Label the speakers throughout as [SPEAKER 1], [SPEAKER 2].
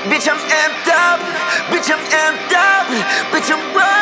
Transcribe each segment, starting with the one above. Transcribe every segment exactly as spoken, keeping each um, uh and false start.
[SPEAKER 1] Bitch, I'm amped up. Bitch, I'm amped up. Bitch, I'm raw.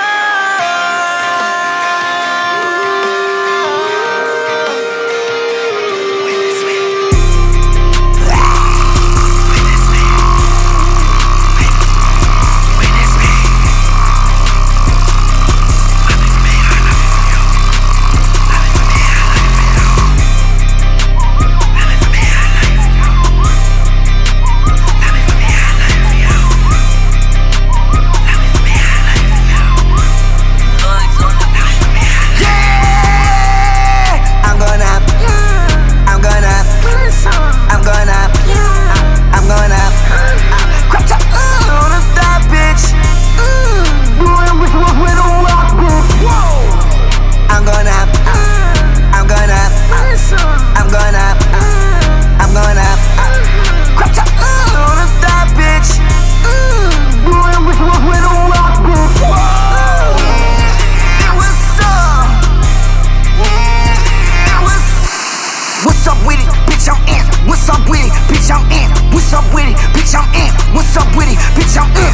[SPEAKER 1] What's up with it, bitch, I'm in. What's up with it, bitch, I'm in. What's up with it, bitch, I'm in. What's up with it, bitch, I'm in.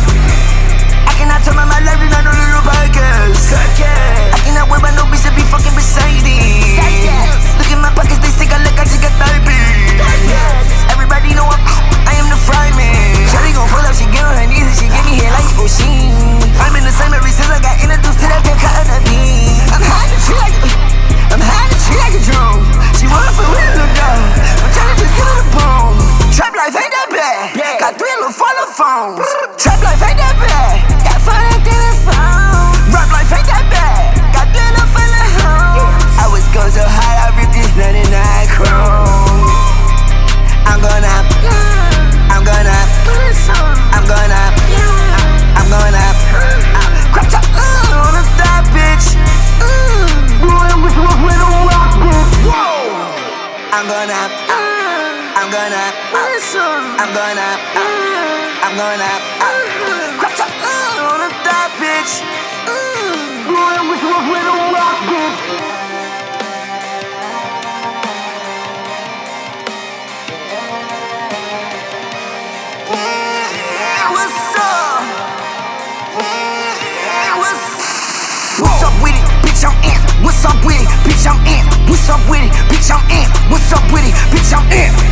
[SPEAKER 1] I cannot turn my life in no little podcast. I cannot worry about no bitch that be fucking beside me. Look at my pockets, they stick out like I just got diabetes. Everybody know I'm I am the fry man. Shawty gon' pull up, she get on her knees and she give me head like O'Sheen. I'm in the same every since I got introduced to that pimp cutting the bean. I'm high to tree like I'm high to tree like a drone. She wanna for real, look down. I'm tryna just get on the bone. Trap life ain't that bad. Yeah. Got three little follow phones. Trap life ain't that bad. Got fun at the phone. Rap life ain't that bad. Got three little follow homes. I was going so high, I ripped this ninety-nine chrome. I'm gonna, I'm gonna, I'm gonna, I'm gonna. Crop top uh, on the thigh, bitch. I'm gonna, I'm gonna, I'm gonna, I'm gonna, crop top uh, on the thigh, bitch. Boy, I wish I was with a rock, bitch. What's up? What's up with it, bitch, I'm in. What's up with it, bitch, I'm in. What's up with it, bitch, I'm in. What's up with it, bitch, I'm in.